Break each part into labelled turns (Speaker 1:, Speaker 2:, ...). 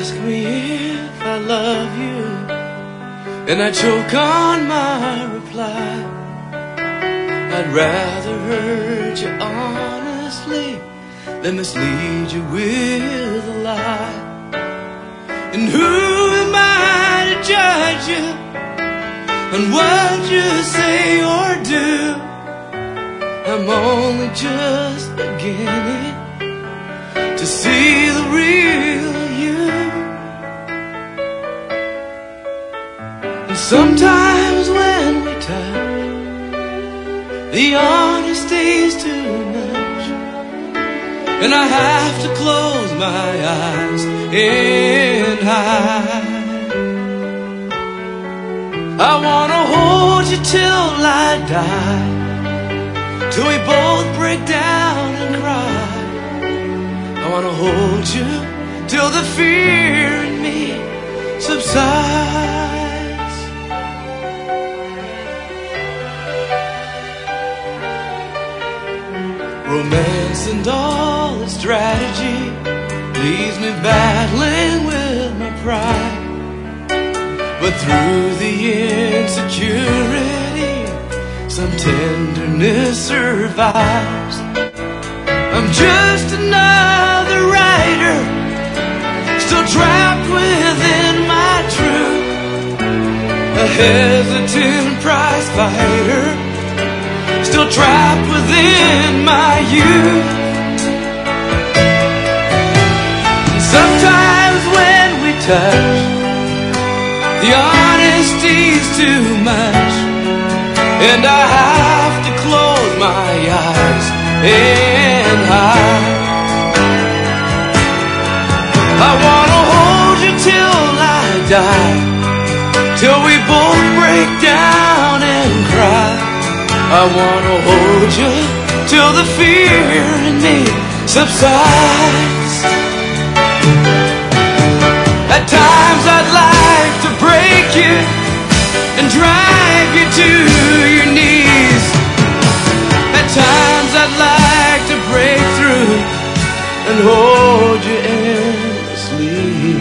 Speaker 1: ask me if I love you, and I choke on my reply. I'd rather hurt you honestly than mislead you with a lie. And who am I to judge you on what you say or do? I'm only just beginning to see the real you. And sometimes when we touch, the honesty's too much, and I have to close my eyes and hide. I wanna hold you till I die, till we both break down and cry. I wanna hold you till the fear in me subsides. Romance and all its strategy leaves me battling with my pride. But through the insecurity, some tenderness survives. I'm just another writer, still trapped within my truth, a hesitant prize fighter, still trapped within my youth. And sometimes when we touch, the honesty's too much, and I have to close my eyes and hide. I wanna hold you till I die, till we both break down and cry. I wanna hold you till the fear in me subsides. At times I'd like to break you and drive you to your knees. At times I'd like to break through and hold you endlessly.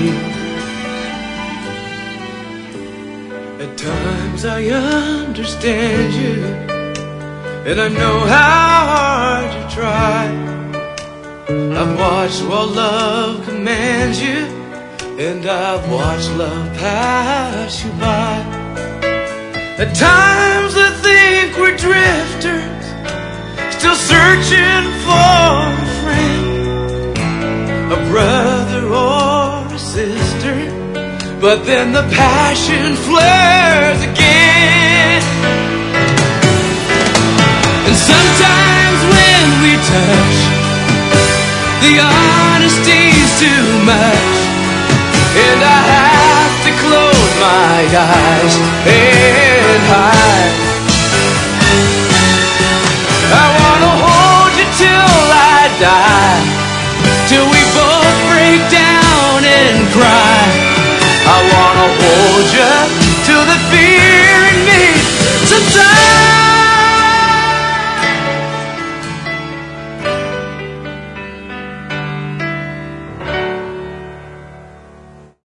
Speaker 1: At times I understand you, and I know how hard you try. I've watched while love commands you, and I've watched love pass you by. At times I think we're drifters, still searching for a friend, a brother or a sister. But then the passion flares again. And sometimes when we touch, the honesty's too much, and I have to close my eyes and hide.